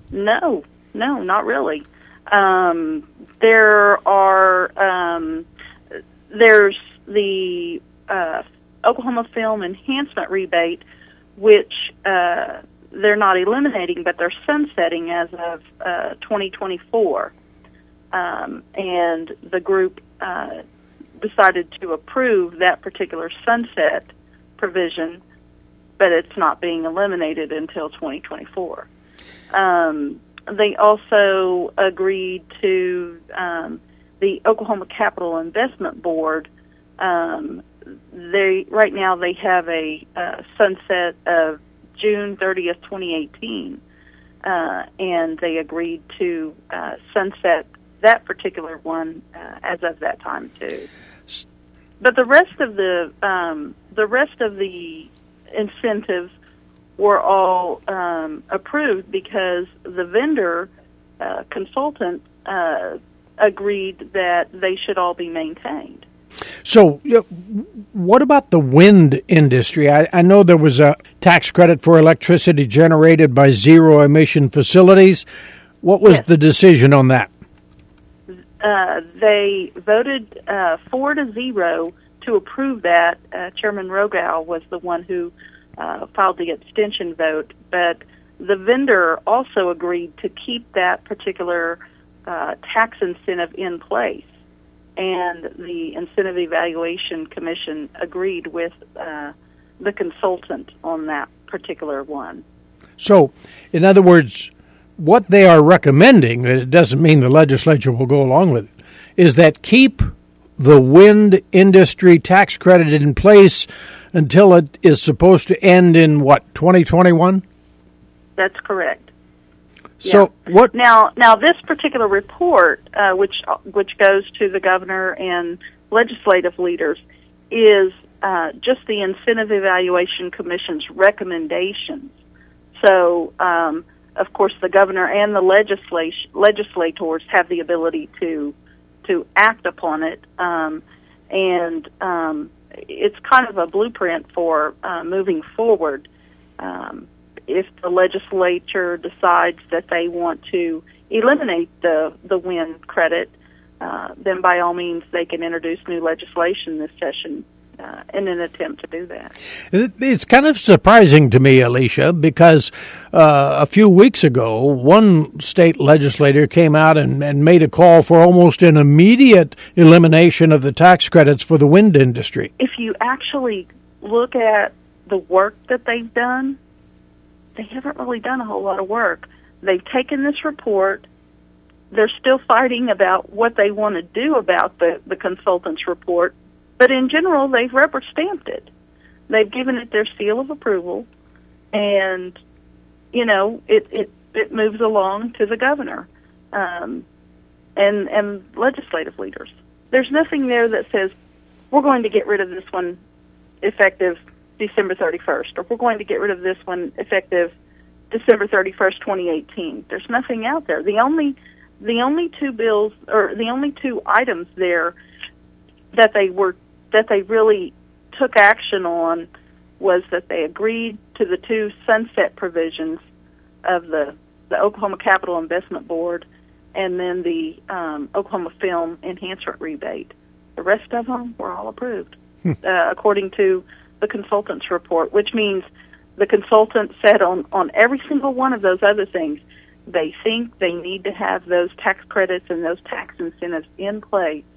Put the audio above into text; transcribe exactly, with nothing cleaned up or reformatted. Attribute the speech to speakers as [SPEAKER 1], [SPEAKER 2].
[SPEAKER 1] No, no, not really. Um, there are um, there's the uh, Oklahoma Film Enhancement Rebate, which uh, they're not eliminating, but they're sunsetting as of uh, twenty twenty-four. Um, and the group uh, decided to approve that particular sunset provision, but it's not being eliminated until twenty twenty-four. Um, they also agreed to um, the Oklahoma Capital Investment Board. Um, they right now they have a uh, sunset of June thirtieth, twenty eighteen, uh, and they agreed to uh, sunset that particular one uh, as of that time too. But the rest of the um, the rest of the incentives were all um, approved because the vendor uh, consultant uh, agreed that they should all be maintained.
[SPEAKER 2] So, you know, what about the wind industry? I, I know there was a tax credit for electricity generated by zero-emission facilities. What was
[SPEAKER 1] Yes.
[SPEAKER 2] the decision on that?
[SPEAKER 1] Uh, they voted uh, four to zero to approve that. Uh, Chairman Rogow was the one who uh, filed the abstention vote, but the vendor also agreed to keep that particular uh, tax incentive in place, and the Incentive Evaluation Commission agreed with uh, the consultant on that particular one.
[SPEAKER 2] So, in other words, what they are recommending, it doesn't mean the legislature will go along with it, is that keep the wind industry tax credit in place until it is supposed to end in, what, twenty twenty-one?
[SPEAKER 1] That's correct.
[SPEAKER 2] So
[SPEAKER 1] yeah.
[SPEAKER 2] what
[SPEAKER 1] now? Now, this particular report, uh, which which goes to the governor and legislative leaders, is uh, just the Incentive Evaluation Commission's recommendations. So, um, of course, the governor and the legislation legislators have the ability to to act upon it, um, and um, it's kind of a blueprint for uh, moving forward. Um, if the legislature decides that they want to eliminate the, the wind credit, uh, then by all means they can introduce new legislation this session uh, in an attempt to do that.
[SPEAKER 2] It's kind of surprising to me, Alicia, because uh, a few weeks ago, one state legislator came out and, and made a call for almost an immediate elimination of the tax credits for the wind industry.
[SPEAKER 1] If you actually look at the work that they've done, they haven't really done a whole lot of work. They've taken this report. They're still fighting about what they want to do about the, the consultant's report. But in general, they've rubber stamped it. They've given it their seal of approval. And, you know, it, it, it moves along to the governor um, and, and legislative leaders. There's nothing there that says, we're going to get rid of this one effective December thirty-first, or we're going to get rid of this one effective December thirty-first, twenty eighteen. There's nothing out there. The only the only two bills, or the only two items there that they were that they really took action on was that they agreed to the two sunset provisions of the the Oklahoma Capital Investment Board and then the um, Oklahoma Film Enhancement Rebate. The rest of them were all approved, uh, according to the consultant's report, which means the consultant said on, on every single one of those other things, they think they need to have those tax credits and those tax incentives in place